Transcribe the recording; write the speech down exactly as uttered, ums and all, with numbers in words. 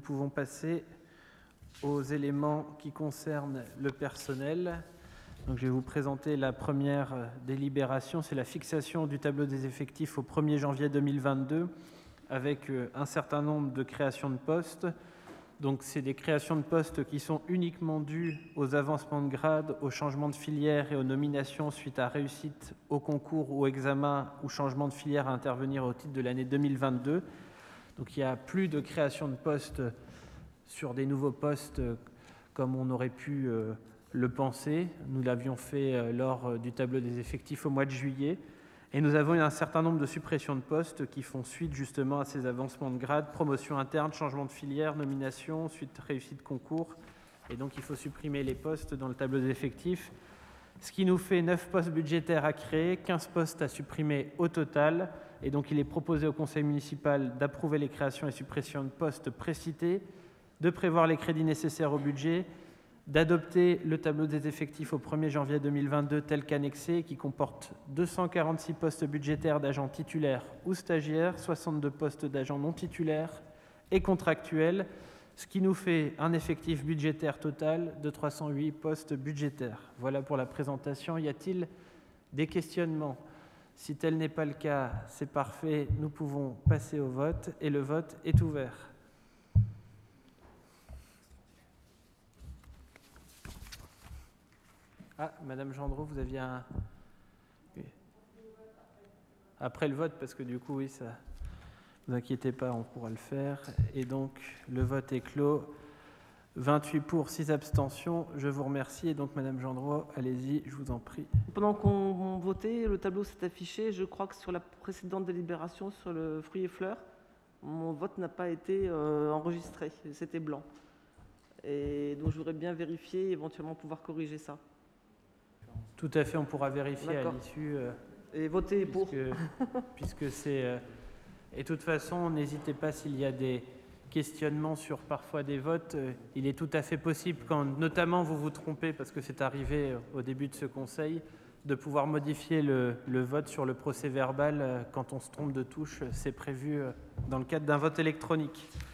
Nous pouvons passer aux éléments qui concernent le personnel. Donc, je vais vous présenter la première délibération, c'est la fixation du tableau des effectifs au premier janvier deux mille vingt-deux avec un certain nombre de créations de postes. Donc, c'est des créations de postes qui sont uniquement dues aux avancements de grade, aux changements de filière et aux nominations suite à réussite au concours ou examen ou changement de filière à intervenir au titre de l'année deux mille vingt-deux. Donc, il n'y a plus de création de postes sur des nouveaux postes comme on aurait pu euh, le penser. Nous l'avions fait euh, lors du tableau des effectifs au mois de juillet. Et nous avons eu un certain nombre de suppressions de postes qui font suite justement à ces avancements de grade, promotion interne, changement de filière, nomination, suite réussite concours. Et donc, il faut supprimer les postes dans le tableau des effectifs, ce qui nous fait neuf postes budgétaires à créer, quinze postes à supprimer au total. Et donc, il est proposé au conseil municipal d'approuver les créations et suppressions de postes précités, de prévoir les crédits nécessaires au budget, d'adopter le tableau des effectifs au premier janvier deux mille vingt-deux tel qu'annexé, qui comporte deux cent quarante-six postes budgétaires d'agents titulaires ou stagiaires, soixante-deux postes d'agents non titulaires et contractuels, ce qui nous fait un effectif budgétaire total de trois cent huit postes budgétaires. Voilà pour la présentation. Y a-t-il des questionnements ? Si tel n'est pas le cas, c'est parfait. Nous pouvons passer au vote et le vote est ouvert. Ah, Madame Gendreau, vous aviez un... Oui. Après le vote, parce que du coup, oui, ça... Ne vous inquiétez pas, on pourra le faire. Et donc, le vote est clos. vingt-huit pour, six abstentions. Je vous remercie. Et donc, Madame Gendreau, allez-y, je vous en prie. Pendant qu'on votait, le tableau s'est affiché. Je crois que sur la précédente délibération, sur le fruits et fleurs, mon vote n'a pas été euh, enregistré. C'était blanc. Et donc, je voudrais bien vérifier et éventuellement pouvoir corriger ça. Tout à fait, on pourra vérifier à l'issue. Euh, et voter puisque, pour. Puisque c'est... Euh, et de toute façon, n'hésitez pas s'il y a des questionnements sur parfois des votes. Euh, il est tout à fait possible, quand notamment vous vous trompez, parce que c'est arrivé euh, au début de ce conseil, de pouvoir modifier le, le vote sur le procès verbal euh, quand on se trompe de touche. C'est prévu euh, dans le cadre d'un vote électronique.